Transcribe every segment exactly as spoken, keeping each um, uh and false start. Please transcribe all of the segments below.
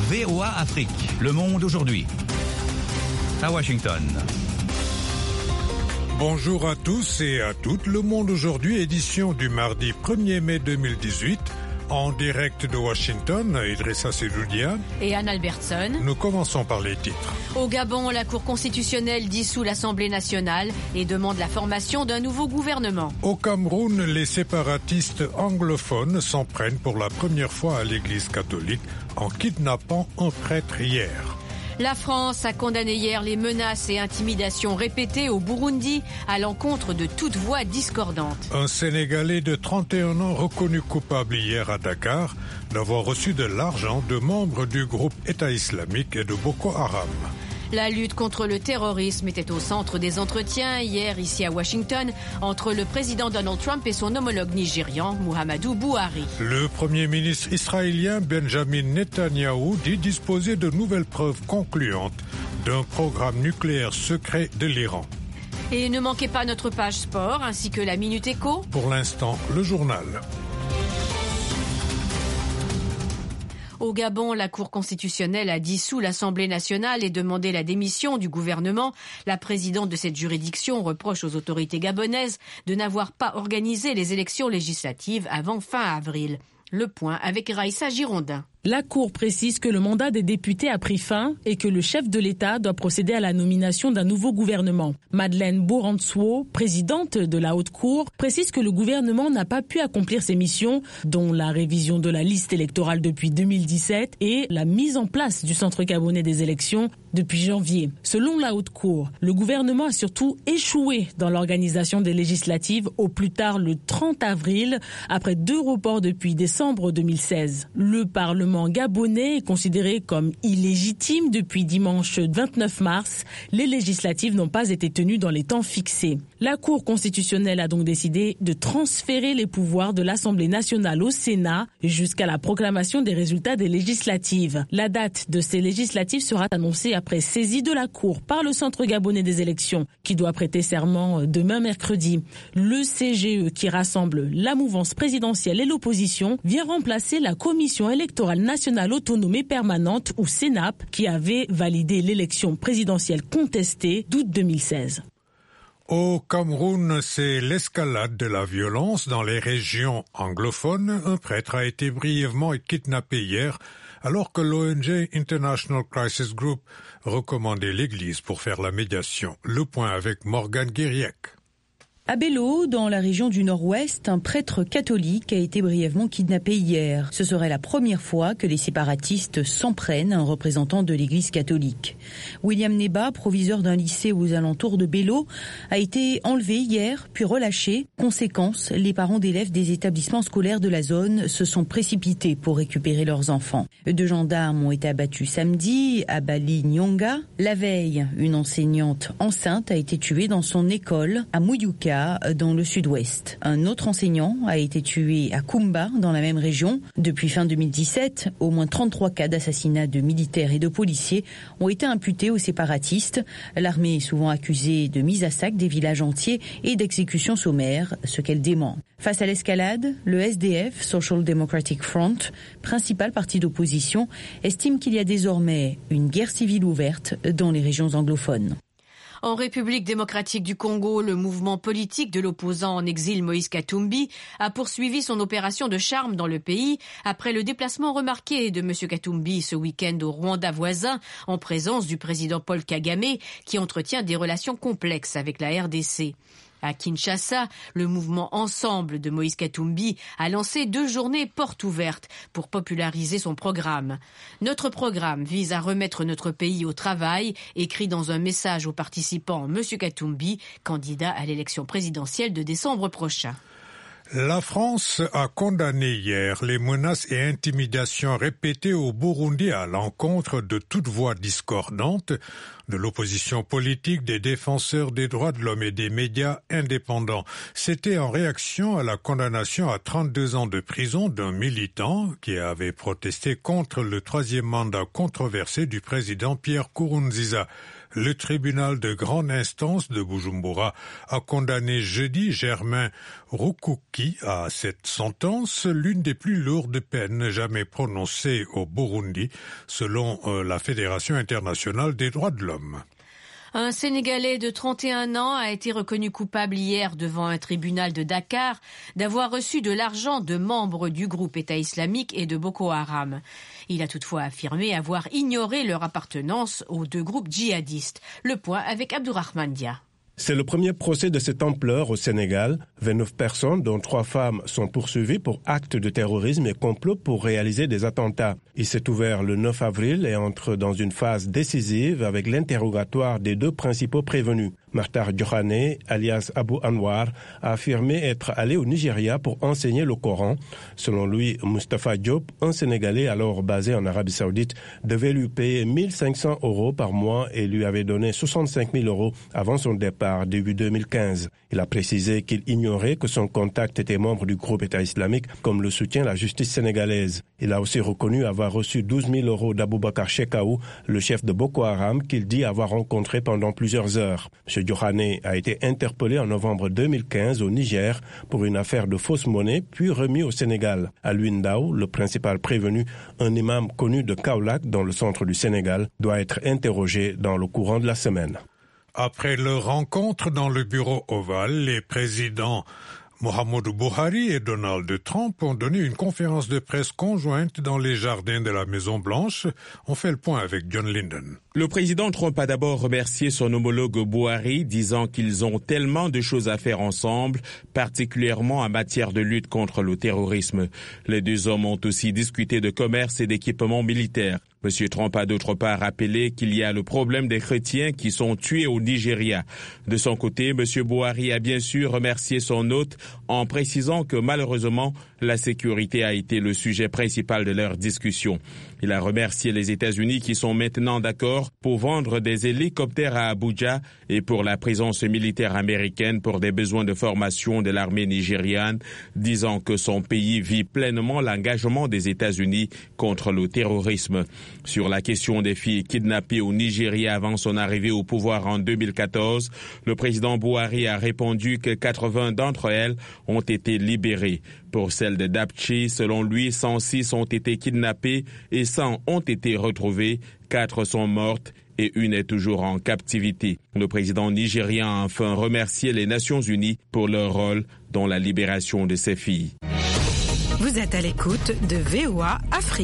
V O A Afrique, Le Monde aujourd'hui. À Washington. Bonjour à tous et à toutes. Le Monde aujourd'hui, édition du mardi premier mai deux mille dix-huit. En direct de Washington, Idrissa Sedoudia et Anne Albertson. Nous commençons par les titres. Au Gabon, la Cour constitutionnelle dissout l'Assemblée nationale et demande la formation d'un nouveau gouvernement. Au Cameroun, les séparatistes anglophones s'en prennent pour la première fois à l'Église catholique en kidnappant un prêtre hier. La France a condamné hier les menaces et intimidations répétées au Burundi à l'encontre de toute voix discordante. Un Sénégalais de trente et un ans reconnu coupable hier à Dakar d'avoir reçu de l'argent de membres du groupe État islamique et de Boko Haram. La lutte contre le terrorisme était au centre des entretiens hier ici à Washington entre le président Donald Trump et son homologue nigérian Muhammadu Buhari. Le premier ministre israélien Benjamin Netanyahou dit disposer de nouvelles preuves concluantes d'un programme nucléaire secret de l'Iran. Et ne manquez pas notre page sport ainsi que la Minute Éco. Pour l'instant, le journal. Au Gabon, la Cour constitutionnelle a dissous l'Assemblée nationale et demandé la démission du gouvernement. La présidente de cette juridiction reproche aux autorités gabonaises de n'avoir pas organisé les élections législatives avant fin avril. Le point avec Raïssa Girondin. La Cour précise que le mandat des députés a pris fin et que le chef de l'État doit procéder à la nomination d'un nouveau gouvernement. Madeleine Bourantsuo, présidente de la Haute Cour, précise que le gouvernement n'a pas pu accomplir ses missions, dont la révision de la liste électorale depuis deux mille dix-sept et la mise en place du Centre gabonais des élections depuis janvier. Selon la Haute Cour, le gouvernement a surtout échoué dans l'organisation des législatives au plus tard le trente avril, après deux reports depuis décembre deux mille seize. Le Parlement gabonais est considéré comme illégitime depuis dimanche vingt-neuf mars. Les législatives n'ont pas été tenues dans les temps fixés. La Cour constitutionnelle a donc décidé de transférer les pouvoirs de l'Assemblée nationale au Sénat jusqu'à la proclamation des résultats des législatives. La date de ces législatives sera annoncée après saisie de la Cour par le Centre gabonais des élections, qui doit prêter serment demain mercredi. Le C G E, qui rassemble la mouvance présidentielle et l'opposition, vient remplacer la Commission électorale nationale autonome et permanente, ou CENAP, qui avait validé l'élection présidentielle contestée d'août deux mille seize. Au Cameroun, c'est l'escalade de la violence dans les régions anglophones. Un prêtre a été brièvement kidnappé hier, alors que l'O N G International Crisis Group recommandait l'Église pour faire la médiation. Le point avec Morgane Guériac. À Bello, dans la région du Nord-Ouest, un prêtre catholique a été brièvement kidnappé hier. Ce serait la première fois que les séparatistes s'en prennent à un représentant de l'Église catholique. William Neba, proviseur d'un lycée aux alentours de Bello, a été enlevé hier, puis relâché. Conséquence, les parents d'élèves des établissements scolaires de la zone se sont précipités pour récupérer leurs enfants. Deux gendarmes ont été abattus samedi à Bali Nyonga. La veille, une enseignante enceinte a été tuée dans son école à Mouyouka, dans le sud-ouest. Un autre enseignant a été tué à Kumba, dans la même région. Depuis fin deux mille dix-sept, au moins trente-trois cas d'assassinat de militaires et de policiers ont été imputés aux séparatistes. L'armée est souvent accusée de mise à sac des villages entiers et d'exécutions sommaires, ce qu'elle dément. Face à l'escalade, le S D F, Social Democratic Front, principal parti d'opposition, estime qu'il y a désormais une guerre civile ouverte dans les régions anglophones. En République démocratique du Congo, le mouvement politique de l'opposant en exil Moïse Katumbi a poursuivi son opération de charme dans le pays après le déplacement remarqué de M. Katumbi ce week-end au Rwanda voisin en présence du président Paul Kagame qui entretient des relations complexes avec la R D C. À Kinshasa, le mouvement Ensemble de Moïse Katumbi a lancé deux journées portes ouvertes pour populariser son programme. Notre programme vise à remettre notre pays au travail, écrit dans un message aux participants M. Katumbi, candidat à l'élection présidentielle de décembre prochain. La France a condamné hier les menaces et intimidations répétées au Burundi à l'encontre de toute voix discordante, de l'opposition politique, des défenseurs des droits de l'homme et des médias indépendants. C'était en réaction à la condamnation à trente-deux ans de prison d'un militant qui avait protesté contre le troisième mandat controversé du président Pierre Nkurunziza. Le tribunal de grande instance de Bujumbura a condamné jeudi Germain Rukuki à cette sentence, l'une des plus lourdes peines jamais prononcées au Burundi, selon euh, la Fédération internationale des droits de l'homme. Un Sénégalais de trente et un ans a été reconnu coupable hier devant un tribunal de Dakar d'avoir reçu de l'argent de membres du groupe État islamique et de Boko Haram. Il a toutefois affirmé avoir ignoré leur appartenance aux deux groupes djihadistes. Le point avec Abdourahmane Dia. C'est le premier procès de cette ampleur au Sénégal. vingt-neuf personnes, dont trois femmes, sont poursuivies pour actes de terrorisme et complot pour réaliser des attentats. Il s'est ouvert le neuf avril et entre dans une phase décisive avec l'interrogatoire des deux principaux prévenus. Martar Djokhane, alias Abu Anwar, a affirmé être allé au Nigeria pour enseigner le Coran. Selon lui, Mustafa Diop, un Sénégalais alors basé en Arabie Saoudite, devait lui payer mille cinq cents euros par mois et lui avait donné soixante-cinq mille euros avant son départ début deux mille quinze. Il a précisé qu'il ignorait que son contact était membre du groupe État islamique, comme le soutient la justice sénégalaise. Il a aussi reconnu avoir reçu douze mille euros d'Aboubacar Shekau, le chef de Boko Haram, qu'il dit avoir rencontré pendant plusieurs heures. M. Djokhane a été interpellé en novembre deux mille quinze au Niger pour une affaire de fausse monnaie, puis remis au Sénégal. À Luindao, le principal prévenu, un imam connu de Kaolack dans le centre du Sénégal, doit être interrogé dans le courant de la semaine. Après leur rencontre dans le bureau ovale, les présidents Muhammadu Buhari et Donald Trump ont donné une conférence de presse conjointe dans les jardins de la Maison-Blanche. On fait le point avec John Linden. Le président Trump a d'abord remercié son homologue Buhari, disant qu'ils ont tellement de choses à faire ensemble, particulièrement en matière de lutte contre le terrorisme. Les deux hommes ont aussi discuté de commerce et d'équipement militaire. M. Trump a d'autre part rappelé qu'il y a le problème des chrétiens qui sont tués au Nigeria. De son côté, M. Buhari a bien sûr remercié son hôte en précisant que malheureusement, la sécurité a été le sujet principal de leur discussion. Il a remercié les États-Unis qui sont maintenant d'accord pour vendre des hélicoptères à Abuja et pour la présence militaire américaine pour des besoins de formation de l'armée nigériane, disant que son pays vit pleinement l'engagement des États-Unis contre le terrorisme. Sur la question des filles kidnappées au Nigeria avant son arrivée au pouvoir en deux mille quatorze, le président Buhari a répondu que quatre-vingts d'entre elles ont été libérées. Pour celle de Dapchi, selon lui, cent six ont été kidnappées et cent ont été retrouvées, quatre sont mortes et une est toujours en captivité. Le président nigérien a enfin remercié les Nations Unies pour leur rôle dans la libération de ces filles. Vous êtes à l'écoute de V O A Afrique.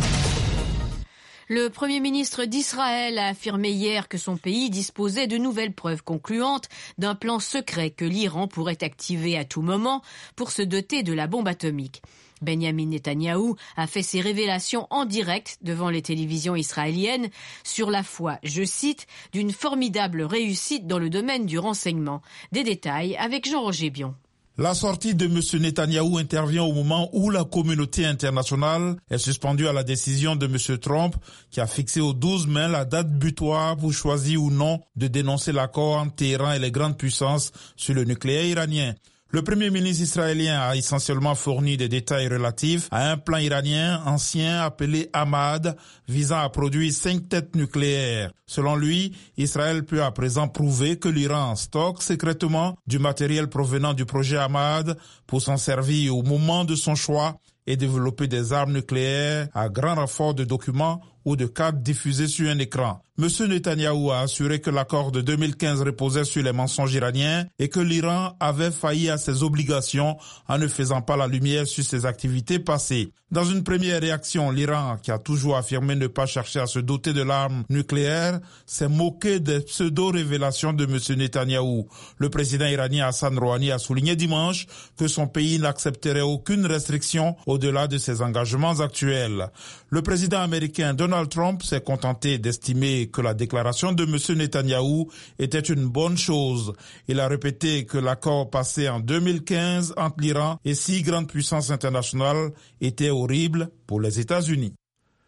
Le Premier ministre d'Israël a affirmé hier que son pays disposait de nouvelles preuves concluantes d'un plan secret que l'Iran pourrait activer à tout moment pour se doter de la bombe atomique. Benjamin Netanyahou a fait ses révélations en direct devant les télévisions israéliennes sur la foi, je cite, d'une formidable réussite dans le domaine du renseignement. Des détails avec Jean-Roger Bion. La sortie de M. Netanyahou intervient au moment où la communauté internationale est suspendue à la décision de M. Trump qui a fixé au douze mai la date butoir pour choisir ou non de dénoncer l'accord entre Téhéran et les grandes puissances sur le nucléaire iranien. Le Premier ministre israélien a essentiellement fourni des détails relatifs à un plan iranien ancien appelé Ahmad visant à produire cinq têtes nucléaires. Selon lui, Israël peut à présent prouver que l'Iran stocke secrètement du matériel provenant du projet Ahmad pour s'en servir au moment de son choix et développer des armes nucléaires à grand renfort de documents ou de cadres diffusés sur un écran. M. Netanyahou a assuré que l'accord de deux mille quinze reposait sur les mensonges iraniens et que l'Iran avait failli à ses obligations en ne faisant pas la lumière sur ses activités passées. Dans une première réaction, l'Iran, qui a toujours affirmé ne pas chercher à se doter de l'arme nucléaire, s'est moqué des pseudo-révélations de M. Netanyahou. Le président iranien Hassan Rouhani a souligné dimanche que son pays n'accepterait aucune restriction au-delà de ses engagements actuels. Le président américain Donald Trump s'est contenté d'estimer que la déclaration de M. Netanyahou était une bonne chose. Il a répété que l'accord passé en deux mille quinze entre l'Iran et six grandes puissances internationales était horrible pour les États-Unis.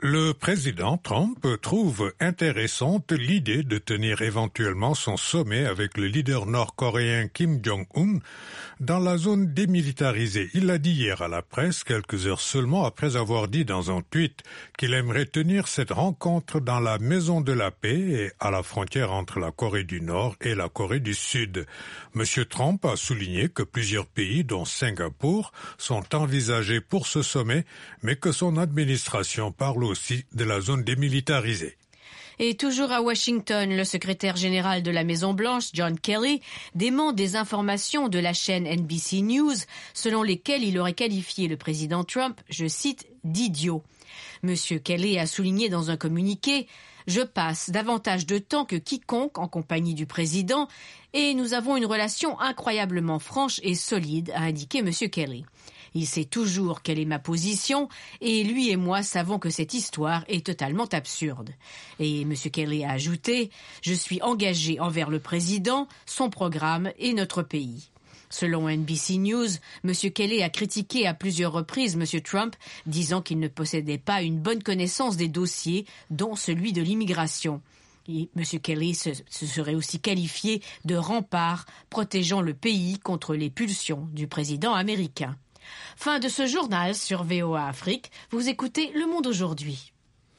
Le président Trump trouve intéressante l'idée de tenir éventuellement son sommet avec le leader nord-coréen Kim Jong-un dans la zone démilitarisée. Il l'a dit hier à la presse, quelques heures seulement après avoir dit dans un tweet qu'il aimerait tenir cette rencontre dans la Maison de la Paix et à la frontière entre la Corée du Nord et la Corée du Sud. Monsieur Trump a souligné que plusieurs pays, dont Singapour, sont envisagés pour ce sommet, mais que son administration parle aussi de la zone démilitarisée. Et toujours à Washington, le secrétaire général de la Maison-Blanche, John Kelly, dément des informations de la chaîne N B C News selon lesquelles il aurait qualifié le président Trump, je cite, d'idiot. Monsieur Kelly a souligné dans un communiqué « Je passe davantage de temps que quiconque en compagnie du président et nous avons une relation incroyablement franche et solide », a indiqué Monsieur Kelly. Il sait toujours quelle est ma position et lui et moi savons que cette histoire est totalement absurde. Et M. Kelly a ajouté « Je suis engagé envers le président, son programme et notre pays ». Selon N B C News, M. Kelly a critiqué à plusieurs reprises M. Trump, disant qu'il ne possédait pas une bonne connaissance des dossiers, dont celui de l'immigration. Et M. Kelly se, se serait aussi qualifié de rempart protégeant le pays contre les pulsions du président américain. Fin de ce journal sur V O A Afrique. Vous écoutez Le Monde aujourd'hui.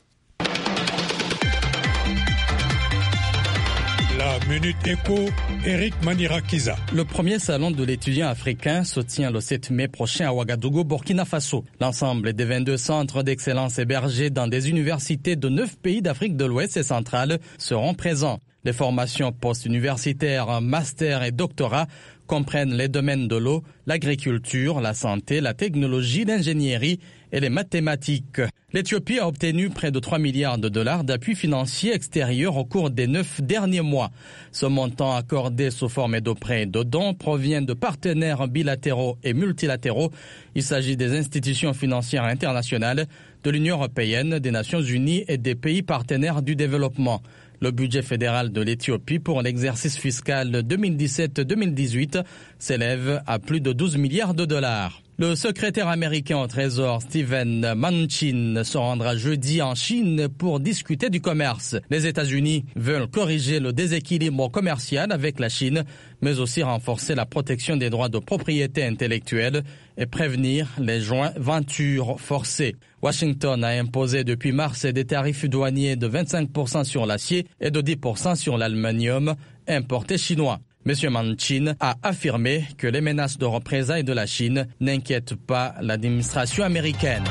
La Minute Éco, Eric Manirakiza. Le premier salon de l'étudiant africain se tient le sept mai prochain à Ouagadougou, Burkina Faso. L'ensemble des vingt-deux centres d'excellence hébergés dans des universités de neuf pays d'Afrique de l'Ouest et centrale seront présents. Les formations post-universitaires, master et doctorat comprennent les domaines de l'eau, l'agriculture, la santé, la technologie, l'ingénierie et les mathématiques. L'Éthiopie a obtenu près de trois milliards de dollars d'appui financier extérieur au cours des neuf derniers mois. Ce montant accordé sous forme de prêts et de dons provient de partenaires bilatéraux et multilatéraux. Il s'agit des institutions financières internationales, de l'Union européenne, des Nations unies et des pays partenaires du développement. Le budget fédéral de l'Éthiopie pour l'exercice fiscal deux mille dix-sept deux mille dix-huit s'élève à plus de douze milliards de dollars. Le secrétaire américain au Trésor, Steven Mnuchin, se rendra jeudi en Chine pour discuter du commerce. Les États-Unis veulent corriger le déséquilibre commercial avec la Chine, mais aussi renforcer la protection des droits de propriété intellectuelle et prévenir les jointures forcées. Washington a imposé depuis mars des tarifs douaniers de vingt-cinq pour cent sur l'acier et de dix pour cent sur l'aluminium importé chinois. M. Mnuchin a affirmé que les menaces de représailles de la Chine n'inquiètent pas l'administration américaine.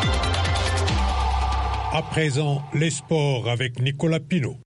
À présent, les sports avec Nicolas Pinault.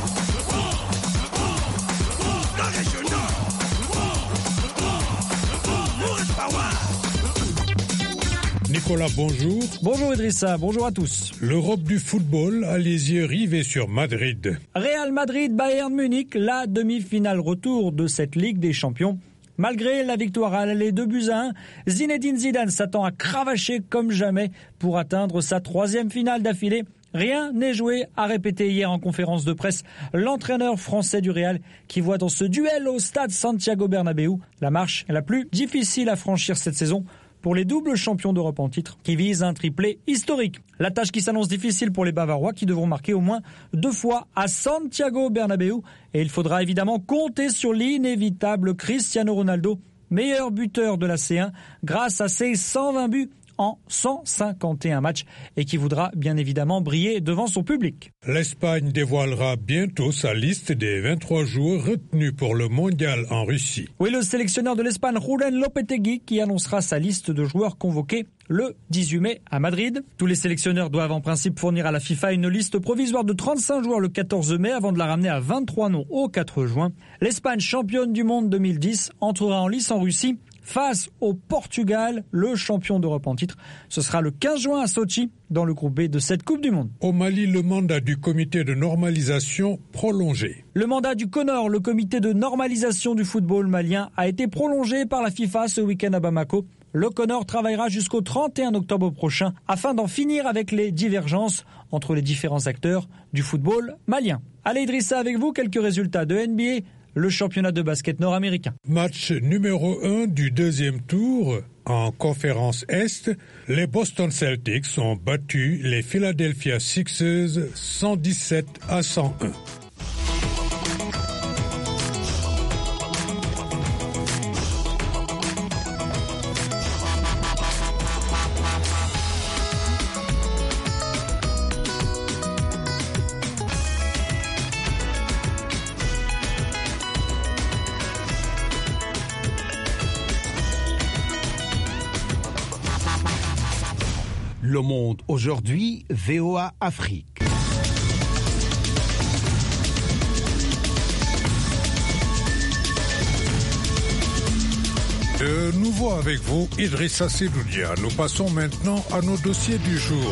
Nicolas, bonjour. Bonjour Idrissa, bonjour à tous. L'Europe du football a les yeux rivés sur Madrid. Real Madrid, Bayern Munich, la demi-finale retour de cette Ligue des Champions. Malgré la victoire à l'aller deux buts à un, Zinedine Zidane s'attend à cravacher comme jamais pour atteindre sa troisième finale d'affilée. Rien n'est joué, a répété hier en conférence de presse l'entraîneur français du Real qui voit dans ce duel au stade Santiago Bernabéu la marche la plus difficile à franchir cette saison pour les doubles champions d'Europe en titre qui visent un triplé historique. La tâche qui s'annonce difficile pour les Bavarois qui devront marquer au moins deux fois à Santiago Bernabéu et il faudra évidemment compter sur l'inévitable Cristiano Ronaldo, meilleur buteur de la C un grâce à ses cent vingt buts en cent cinquante et un matchs et qui voudra bien évidemment briller devant son public. L'Espagne dévoilera bientôt sa liste des vingt-trois joueurs retenus pour le mondial en Russie. Oui, le sélectionneur de l'Espagne, Julen Lopetegui, qui annoncera sa liste de joueurs convoqués le dix-huit mai à Madrid. Tous les sélectionneurs doivent en principe fournir à la FIFA une liste provisoire de trente-cinq joueurs le quatorze mai avant de la ramener à vingt-trois noms au quatre juin. L'Espagne, championne du monde deux mille dix, entrera en lice en Russie face au Portugal, le champion d'Europe en titre. Ce sera le quinze juin à Sochi, dans le groupe B de cette Coupe du Monde. Au Mali, le mandat du comité de normalisation prolongé. Le mandat du CONOR, le comité de normalisation du football malien, a été prolongé par la FIFA ce week-end à Bamako. Le CONOR travaillera jusqu'au trente et un octobre prochain afin d'en finir avec les divergences entre les différents acteurs du football malien. Allez Idrissa, avec vous, quelques résultats de N B A le championnat de basket nord-américain. Match numéro un du deuxième tour. En conférence Est, les Boston Celtics ont battu les Philadelphia Sixers cent dix-sept à cent un. Le Monde aujourd'hui, V O A Afrique. De nouveau avec vous, Idrissa Sedoudia. Nous passons maintenant à nos dossiers du jour.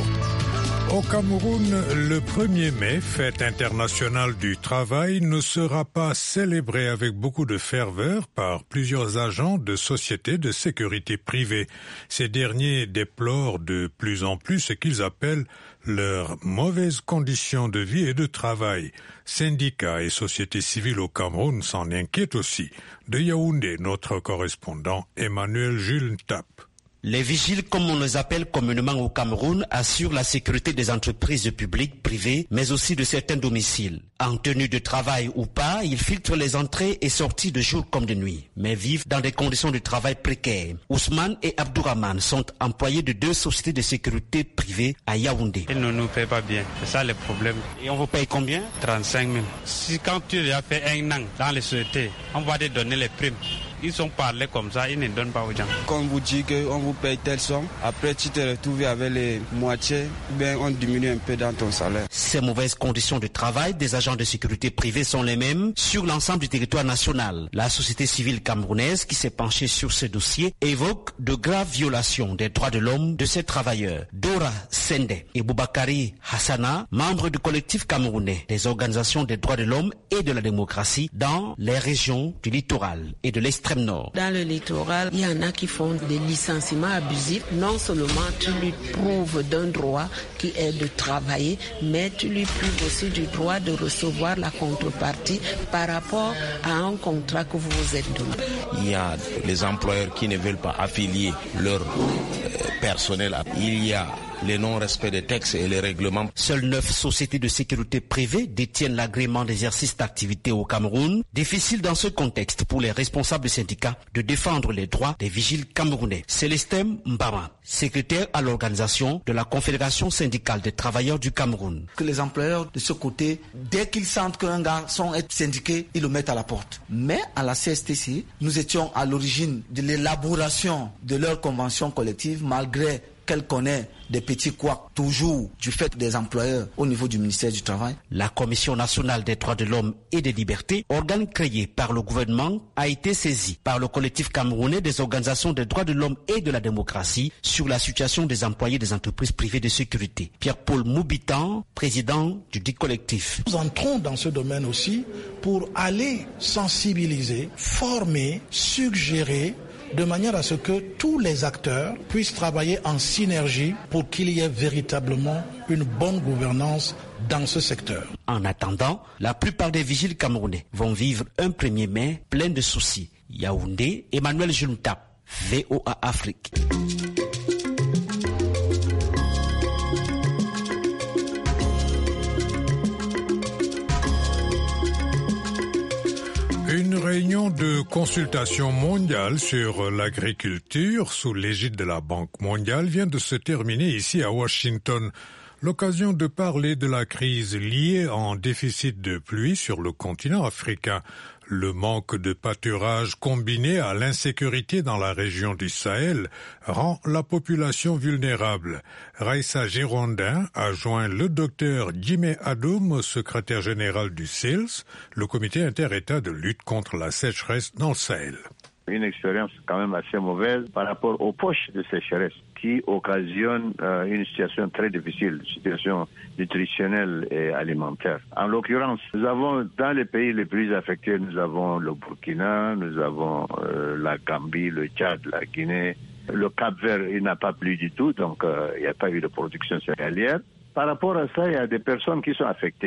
Au Cameroun, le premier mai, fête internationale du travail, ne sera pas célébrée avec beaucoup de ferveur par plusieurs agents de sociétés de sécurité privée. Ces derniers déplorent de plus en plus ce qu'ils appellent leurs mauvaises conditions de vie et de travail. Syndicats et sociétés civiles au Cameroun s'en inquiètent aussi. De Yaoundé, notre correspondant Emmanuel Jules Ntap. Les vigiles, comme on les appelle communément au Cameroun, assurent la sécurité des entreprises publiques, privées, mais aussi de certains domiciles. En tenue de travail ou pas, ils filtrent les entrées et sorties de jour comme de nuit, mais vivent dans des conditions de travail précaires. Ousmane et Abdourahmane sont employés de deux sociétés de sécurité privées à Yaoundé. Ils ne nous payent pas bien, c'est ça le problème. Et on vous paye combien? trente-cinq mille. Si quand tu as fait un an dans les sociétés, on va te donner les primes. Ils sont parlés comme ça, ils ne donnent pas aux gens. Quand on vous dit qu'on vous paye telle somme, après tu te retrouves avec les moitiés, ben on diminue un peu dans ton salaire. Ces mauvaises conditions de travail des agents de sécurité privés sont les mêmes sur l'ensemble du territoire national. La société civile camerounaise qui s'est penchée sur ce dossier évoque de graves violations des droits de l'homme de ces travailleurs. Dora Sende et Boubakari Hassana, membres du collectif camerounais des organisations des droits de l'homme et de la démocratie dans les régions du littoral et de l'extrême nord. Dans le littoral, il y en a qui font des licenciements abusifs. Non seulement tu lui prouves d'un droit qui est de travailler, mais tu lui prouves aussi du droit de recevoir la contrepartie par rapport à un contrat que vous vous êtes donné. Il y a les employeurs qui ne veulent pas affilier leur euh, personnel. Il y a les non-respects des textes et les règlements. Seules neuf sociétés de sécurité privées détiennent l'agrément d'exercice d'activité au Cameroun. Difficile dans ce contexte pour les responsables syndicats de défendre les droits des vigiles camerounais. Célestin Mbama, secrétaire à l'organisation de la Confédération syndicale des travailleurs du Cameroun. Que les employeurs de ce côté, dès qu'ils sentent qu'un garçon est syndiqué, ils le mettent à la porte. Mais à la C S T C, nous étions à l'origine de l'élaboration de leur convention collective, malgré qu'elle connaît des petits couacs toujours du fait des employeurs au niveau du ministère du Travail. La Commission nationale des droits de l'homme et des libertés, organe créé par le gouvernement, a été saisie par le collectif camerounais des organisations des droits de l'homme et de la démocratie sur la situation des employés des entreprises privées de sécurité. Pierre-Paul Moubitan, président du dit collectif. Nous entrons dans ce domaine aussi pour aller sensibiliser, former, suggérer, de manière à ce que tous les acteurs puissent travailler en synergie pour qu'il y ait véritablement une bonne gouvernance dans ce secteur. En attendant, la plupart des vigiles camerounais vont vivre un premier mai plein de soucis. Yaoundé, Emmanuel Juntap, V O A Afrique. Une réunion de consultation mondiale sur l'agriculture sous l'égide de la Banque mondiale vient de se terminer ici à Washington. L'occasion de parler de la crise liée en déficit de pluie sur le continent africain. Le manque de pâturage combiné à l'insécurité dans la région du Sahel rend la population vulnérable. Raissa Girondin a joint le docteur Jimé Adoum, secrétaire général du C I L S, le comité inter-État de lutte contre la sécheresse dans le Sahel. Une expérience quand même assez mauvaise par rapport aux poches de sécheresse qui occasionnent euh, une situation très difficile, une situation nutritionnelle et alimentaire. En l'occurrence, nous avons dans les pays les plus affectés, nous avons le Burkina, nous avons euh, la Gambie, le Tchad, la Guinée. Le Cap-Vert, il n'a pas plu du tout, donc euh, il n'y a pas eu de production céréalière. Par rapport à ça, il y a des personnes qui sont affectées.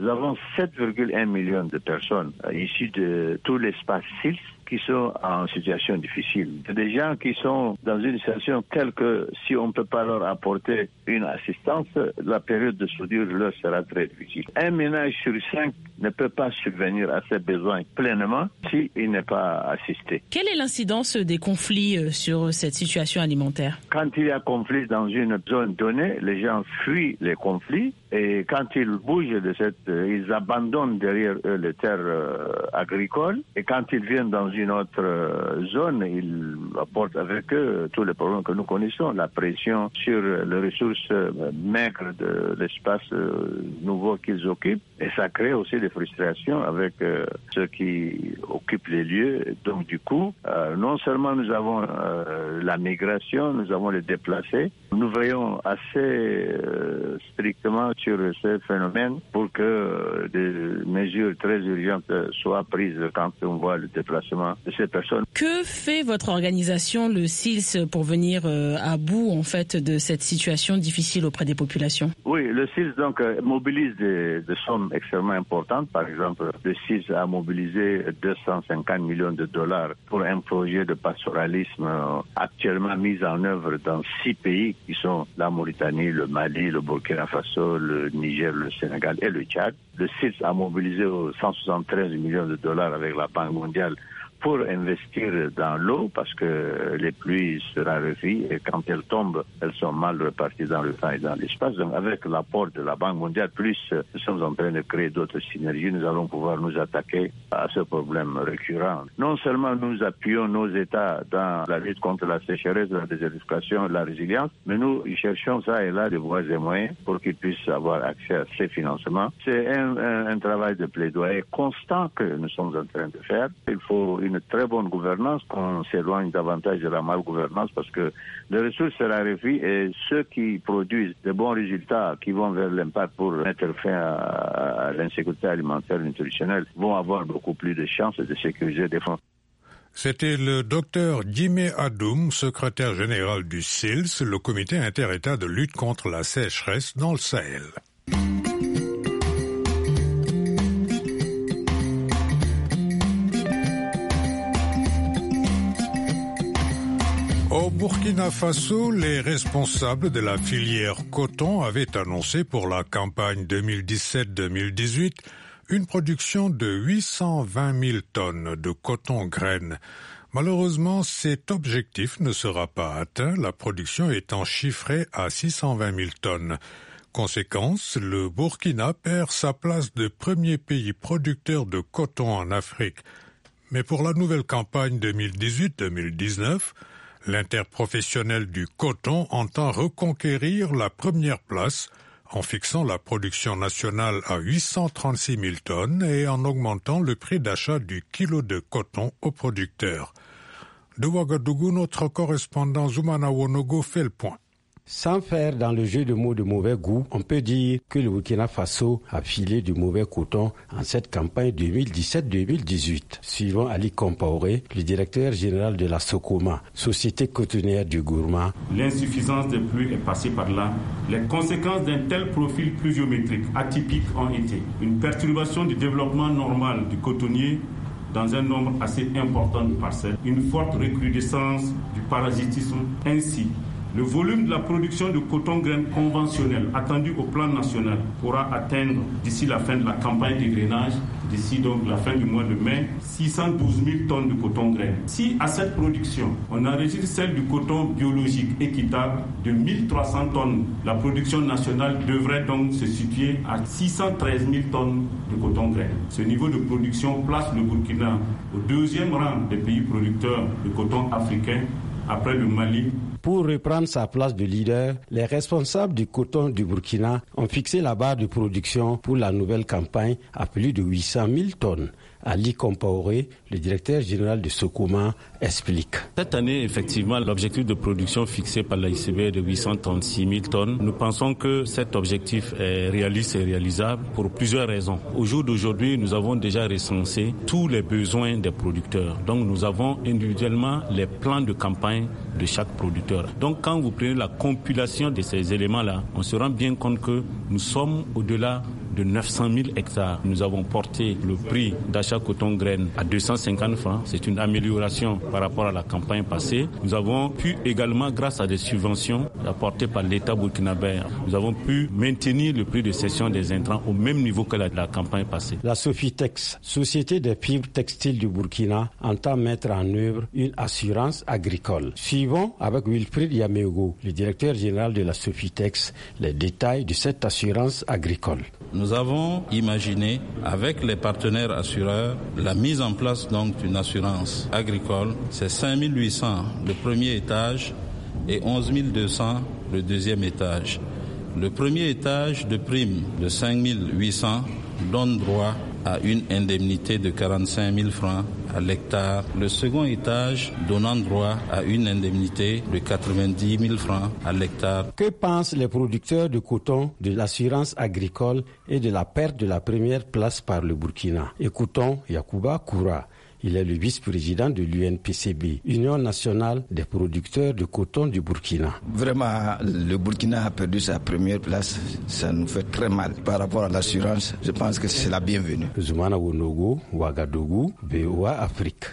Nous avons sept virgule un millions de personnes euh, issues de tout l'espace S I L S qui sont en situation difficile. C'est des gens qui sont dans une situation telle que si on ne peut pas leur apporter une assistance, la période de soudure leur sera très difficile. Un ménage sur cinq ne peut pas subvenir à ses besoins pleinement s'il n'est pas assisté. Quelle est l'incidence des conflits sur cette situation alimentaire? Quand il y a conflit dans une zone donnée, les gens fuient les conflits et quand ils bougent de cette, ils abandonnent derrière eux les terres euh, agricoles et quand ils viennent dans une autre euh, zone, ils apportent avec eux tous les problèmes que nous connaissons, la pression sur les ressources euh, maigres de l'espace euh, nouveau qu'ils occupent et ça crée aussi des frustrations avec euh, ceux qui occupent les lieux. Donc du coup, euh, non seulement nous avons euh, la migration, nous avons les déplacés, nous veillons assez euh, strictement sur ce phénomène pour que euh, des mesures très urgentes soient prises quand on voit le déplacement de ces personnes. Que fait votre organisation, le S I L S, pour venir euh, à bout en fait de cette situation difficile auprès des populations? Oui, le S I L S donc euh, mobilise des, des sommes extrêmement importantes. Par exemple, le S I L S a mobilisé deux cent cinquante millions de dollars pour un projet de pastoralisme euh, actuellement mis en œuvre dans six pays qui sont la Mauritanie, le Mali, le Burkina Faso, le Niger, le Sénégal et le Tchad. Le S I L S a mobilisé cent soixante-treize millions de dollars avec la Banque mondiale pour investir dans l'eau parce que les pluies se raréfient et quand elles tombent, elles sont mal réparties dans le temps et dans l'espace. Donc avec l'apport de la Banque mondiale, plus nous sommes en train de créer d'autres synergies, nous allons pouvoir nous attaquer à ce problème récurrent. Non seulement nous appuyons nos États dans la lutte contre la sécheresse, la désertification, la résilience, mais nous cherchons ça et là des voies et moyens pour qu'ils puissent avoir accès à ces financements. C'est un, un, un travail de plaidoyer constant que nous sommes en train de faire. Il faut une une très bonne gouvernance, qu'on s'éloigne davantage de la malgouvernance parce que les ressources se raréfient et ceux qui produisent de bons résultats qui vont vers l'impact pour mettre fin à, à l'insécurité alimentaire et nutritionnelle vont avoir beaucoup plus de chances de sécuriser des fonds. C'était le docteur Djimé Adoum, secrétaire général du S I L S, le comité interétat de lutte contre la sécheresse dans le Sahel. Au Burkina Faso, les responsables de la filière coton avaient annoncé pour la campagne deux mille dix-sept deux mille dix-huit une production de huit cent vingt mille tonnes de coton graines. Malheureusement, cet objectif ne sera pas atteint, la production étant chiffrée à six cent vingt mille tonnes. Conséquence, le Burkina perd sa place de premier pays producteur de coton en Afrique. Mais pour la nouvelle campagne deux mille dix-huit deux mille dix-neuf, l'interprofessionnel du coton entend reconquérir la première place en fixant la production nationale à huit cent trente-six mille tonnes et en augmentant le prix d'achat du kilo de coton aux producteurs. De Ouagadougou, notre correspondant Zoumana Wonogo fait le point. Sans faire dans le jeu de mots de mauvais goût, on peut dire que le Burkina Faso a filé du mauvais coton en cette campagne deux mille dix-sept deux mille dix-huit. Suivant Ali Compaoré, le directeur général de la Socoma, société cotonnière du Gourma. L'insuffisance des pluies est passée par là. Les conséquences d'un tel profil pluviométrique atypique ont été une perturbation du développement normal du cotonnier dans un nombre assez important de parcelles, une forte recrudescence du parasitisme, ainsi le volume de la production de coton graine conventionnel attendu au plan national pourra atteindre d'ici la fin de la campagne de grainage, d'ici donc la fin du mois de mai, six cent douze mille tonnes de coton graine. Si à cette production, on enregistre celle du coton biologique équitable de mille trois cents tonnes, la production nationale devrait donc se situer à six cent treize mille tonnes de coton graine. Ce niveau de production place le Burkina au deuxième rang des pays producteurs de coton africain après le Mali. Pour reprendre sa place de leader, les responsables du coton du Burkina ont fixé la barre de production pour la nouvelle campagne à plus de huit cent mille tonnes. Ali Compaoré, le directeur général de Socoma, explique. Cette année, effectivement, l'objectif de production fixé par l'A I C B est de huit cent trente-six mille tonnes. Nous pensons que cet objectif est réaliste et réalisable pour plusieurs raisons. Au jour d'aujourd'hui, nous avons déjà recensé tous les besoins des producteurs. Donc nous avons individuellement les plans de campagne de chaque producteur. Donc quand vous prenez la compilation de ces éléments-là, on se rend bien compte que nous sommes au-delà de neuf cent mille hectares. Nous avons porté le prix d'achat coton graines à deux cent cinquante francs. C'est une amélioration par rapport à la campagne passée. Nous avons pu également, grâce à des subventions apportées par l'État burkinabé, nous avons pu maintenir le prix de cession des intrants au même niveau que la, la campagne passée. La Sofitex, Société des fibres textiles du Burkina, entend mettre en œuvre une assurance agricole. Suivons avec Wilfried Yamégo, le directeur général de la Sofitex, les détails de cette assurance agricole. Nous avons imaginé avec les partenaires assureurs la mise en place donc d'une assurance agricole. C'est cinq mille huit cents le premier étage et onze mille deux cents le deuxième étage. Le premier étage de prime de cinq mille huit cents donne droit à une indemnité de quarante-cinq mille francs à l'hectare. Le second étage donnant droit à une indemnité de quatre-vingt-dix mille francs à l'hectare. Que pensent les producteurs de coton de l'assurance agricole et de la perte de la première place par le Burkina? Écoutons Yacouba Koura. Il est le vice-président de l'U N P C B, Union nationale des producteurs de coton du Burkina. Vraiment, le Burkina a perdu sa première place. Ça nous fait très mal. Par rapport à l'assurance, je pense que c'est la bienvenue. Zoumana Wonogo, Ouagadougou, V O A Afrique.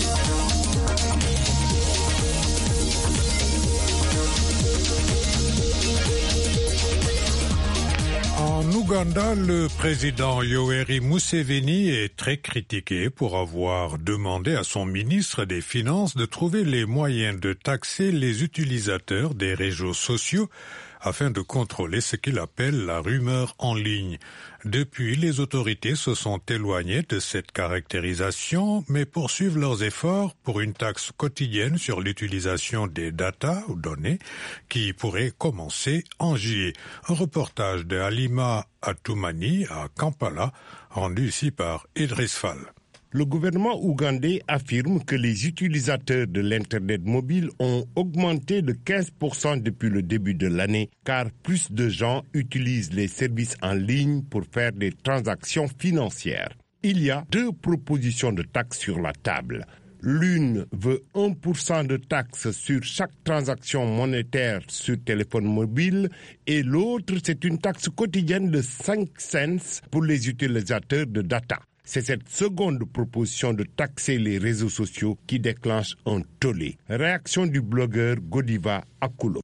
En Ouganda, le président Yoweri Museveni est très critiqué pour avoir demandé à son ministre des Finances de trouver les moyens de taxer les utilisateurs des réseaux sociaux afin de contrôler ce qu'il appelle la rumeur en ligne. Depuis, les autorités se sont éloignées de cette caractérisation, mais poursuivent leurs efforts pour une taxe quotidienne sur l'utilisation des data ou données qui pourrait commencer en juillet. Un reportage de Halima Atoumani à Kampala, rendu ici par Idriss Fall. Le gouvernement ougandais affirme que les utilisateurs de l'Internet mobile ont augmenté de quinze pour cent depuis le début de l'année, car plus de gens utilisent les services en ligne pour faire des transactions financières. Il y a deux propositions de taxes sur la table. L'une veut un pour cent de taxes sur chaque transaction monétaire sur téléphone mobile et l'autre, c'est une taxe quotidienne de cinq cents pour les utilisateurs de data. C'est cette seconde proposition de taxer les réseaux sociaux qui déclenche un tollé. Réaction du blogueur Godiva Akulo.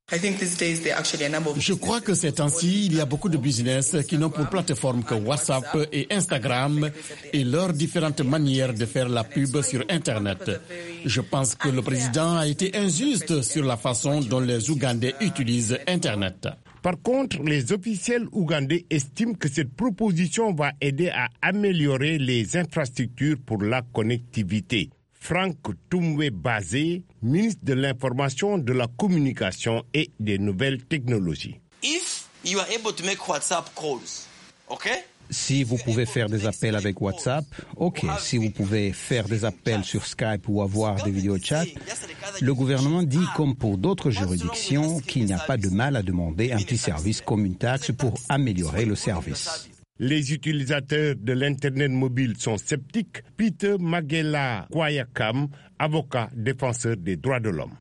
Je crois que ces temps-ci, il y a beaucoup de business qui n'ont pour plateforme que WhatsApp et Instagram et leurs différentes manières de faire la pub sur Internet. Je pense que le président a été injuste sur la façon dont les Ougandais utilisent Internet. Par contre, les officiels ougandais estiment que cette proposition va aider à améliorer les infrastructures pour la connectivité. Franck Toumwe Bazé, ministre de l'Information, de la Communication et des Nouvelles Technologies. If you are able to make WhatsApp calls, okay? Si vous pouvez faire des appels avec WhatsApp, ok. Si vous pouvez faire des appels sur Skype ou avoir des vidéos chat, le gouvernement dit, comme pour d'autres juridictions, qu'il n'y a pas de mal à demander un petit service comme une taxe pour améliorer le service. Les utilisateurs de l'Internet mobile sont sceptiques. Peter Magela Kwayakam, avocat défenseur des droits de l'homme.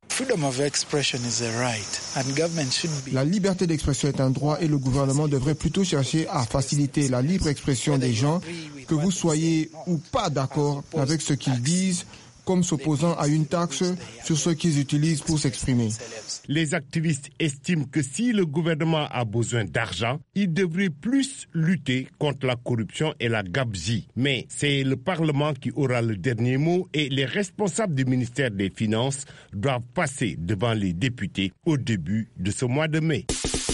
La liberté d'expression est un droit et le gouvernement devrait plutôt chercher à faciliter la libre expression des gens, que vous soyez ou pas d'accord avec ce qu'ils disent, comme s'opposant à une taxe sur ce qu'ils utilisent pour s'exprimer. Les activistes estiment que si le gouvernement a besoin d'argent, il devrait plus lutter contre la corruption et la gabegie. Mais c'est le Parlement qui aura le dernier mot et les responsables du ministère des Finances doivent passer devant les députés au début de ce mois de mai.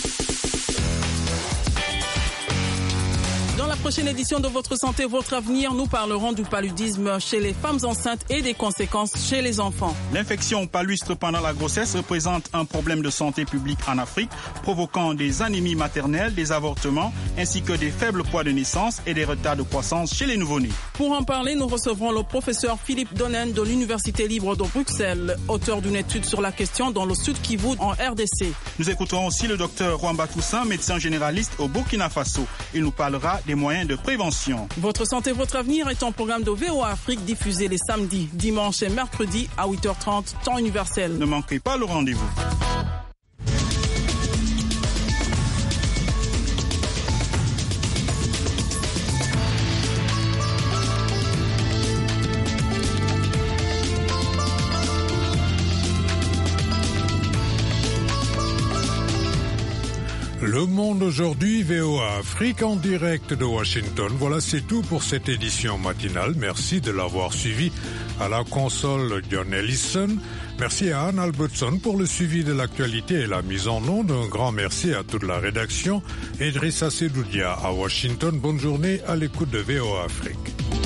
Dans la prochaine édition de Votre Santé, Votre Avenir, nous parlerons du paludisme chez les femmes enceintes et des conséquences chez les enfants. L'infection au palustre pendant la grossesse représente un problème de santé publique en Afrique, provoquant des anémies maternelles, des avortements, ainsi que des faibles poids de naissance et des retards de croissance chez les nouveau-nés. Pour en parler, nous recevrons le professeur Philippe Donnen de l'Université libre de Bruxelles, auteur d'une étude sur la question dans le Sud Kivu en R D C. Nous écouterons aussi le docteur Rwamba Toussaint, médecin généraliste au Burkina Faso. Il nous parlera des moyens de prévention. Votre santé, votre avenir est un programme de V O A Afrique diffusé les samedis, dimanches et mercredis à huit heures trente, temps universel. Ne manquez pas le rendez-vous. Le Monde aujourd'hui, V O A Afrique en direct de Washington. Voilà, c'est tout pour cette édition matinale. Merci de l'avoir suivi. À la console, John Ellison. Merci à Anne Albertson pour le suivi de l'actualité et la mise en onde. Un grand merci à toute la rédaction. Idrissa Sedoudia à Washington. Bonne journée à l'écoute de V O A Afrique.